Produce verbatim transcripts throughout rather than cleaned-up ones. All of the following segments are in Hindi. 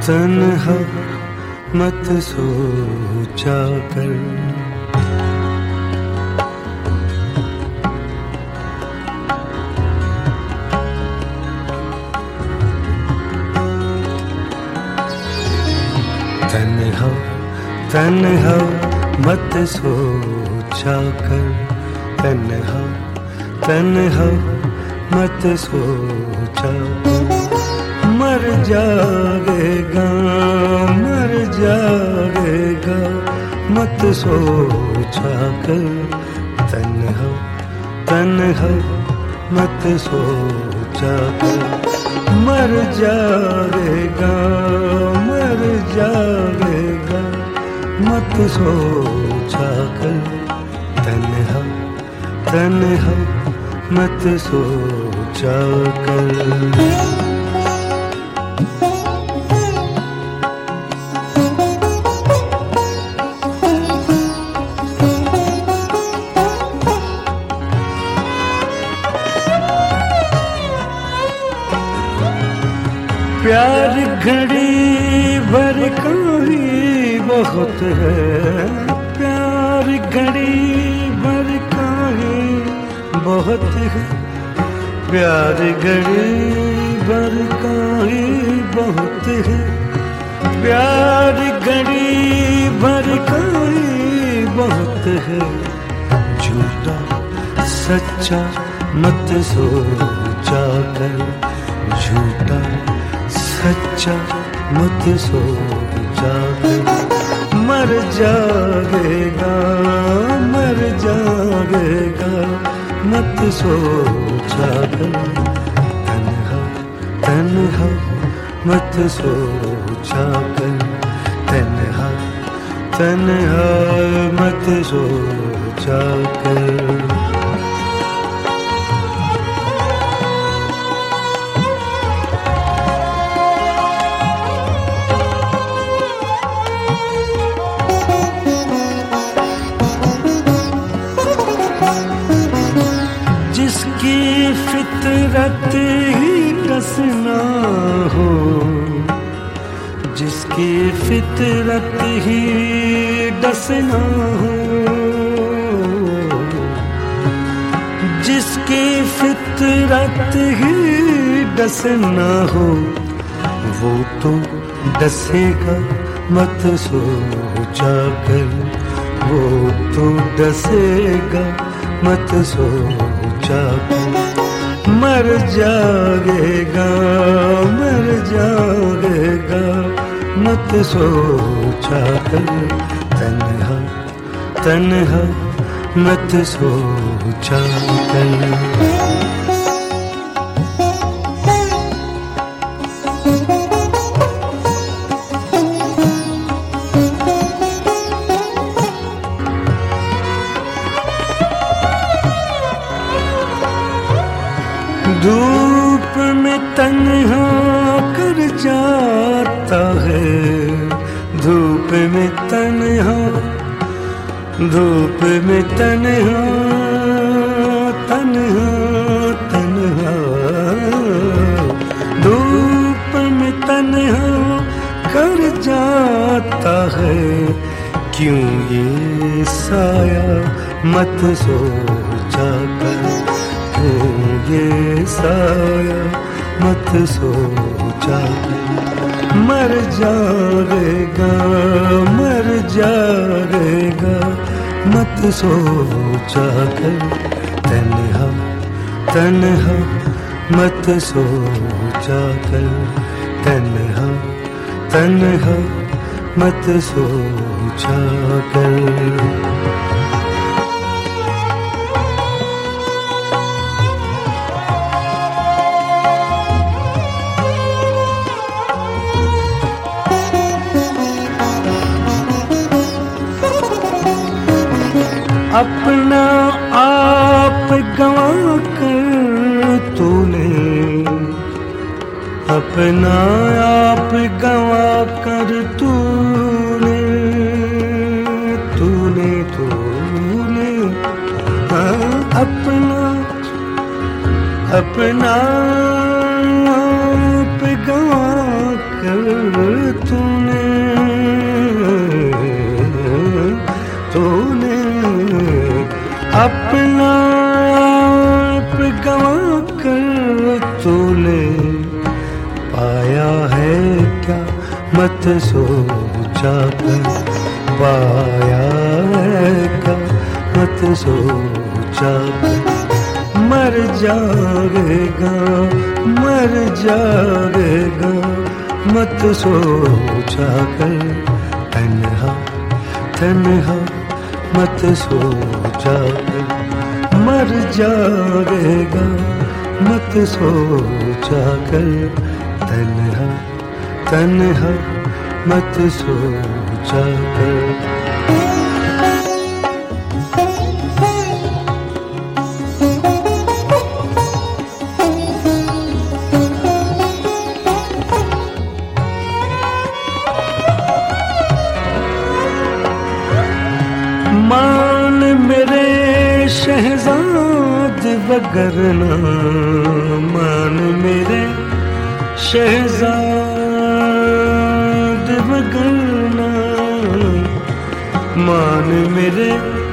तन्हा मत सोचा कर, तन्हा तन्हा मत सोचा कर, तन्हा तन्हा मत सोचा कर। मर जाएगा मर जाएगा मत सोचा कर, तन्हा तन्हा मत सोचा कर। मर जाएगा मर जाएगा मत सोचा कर, तन्हा तन्हा मत सोचा कर। प्यार घड़ी भर का ही बहुत है, प्यार घड़ी भर का ही बहुत है, प्यार घड़ी भर का ही बहुत है, प्यार घड़ी भर का ही बहुत है। झूठा सच्चा मत सोचा कर, झूठा सच्चा मत सोचा कर। मर जाएगा मर जाएगा मत सोचा कर, तन्हा तन्हा मत सोचा कर, तन्हा तन्हा मत सोचा कर। जिसकी फितरत ही डसना हो, जिसकी फितरत ही डसना हो, जिसकी फितरत ही डसना हो, वो तो डसेगा मत सोचा कर, वो तो डसेगा मत सोचा कर। मर जाएगा मर जाएगा मत सोचा कर, तन्हा तन्हा मत सोचा कर। धूप में तन्हा कर जाता है, धूप में तन्हा धूप में तन्हा तन्हा तन्हा धूप में तन्हा कर जाता है। क्यों ये साया मत सोचा कर, ये साया मत सोचा कर। मर जाएगा मर जाएगा मत सोचा कर, तन्हा तन्हा मत सोचा कर, तन्हा तन्हा मत सोचा कर। अपना आप गंवा कर तूने, अपना आप गंवा कर तूने, तूने तूने हाँ अपना अपना आप गंवा कर अपना आप गवा कर तूने पाया है क्या, मत सोचा कर पाया है क्या, मत सोचा कर। मर जाएगा मर जाएगा मत सोचा कर, तन्हा तन्हा मत सोचा कर। मर जाएगा मत सोचा कर, तन्हा तन्हा मत सोचा कर। मान मेरे शहजाद वगरना, मान मेरे शहजाद वगरना, मान मेरे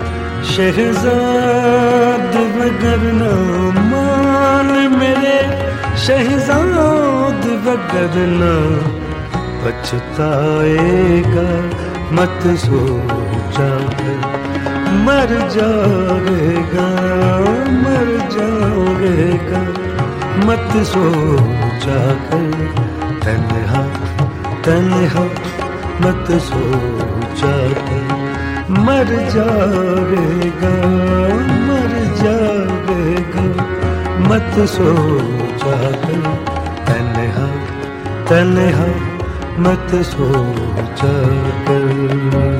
शहजाद वगरना, मान मेरे शहजाद वगरना। पछताएगा मत सोचा कर, मर जाएगा मर जाएगा मत सोचा कर, तन्हा तन्हा मत सोचा कर। मर जाएगा मर जाएगा मत सोचा कर, तन्हा तन्हा मत सोचा कर।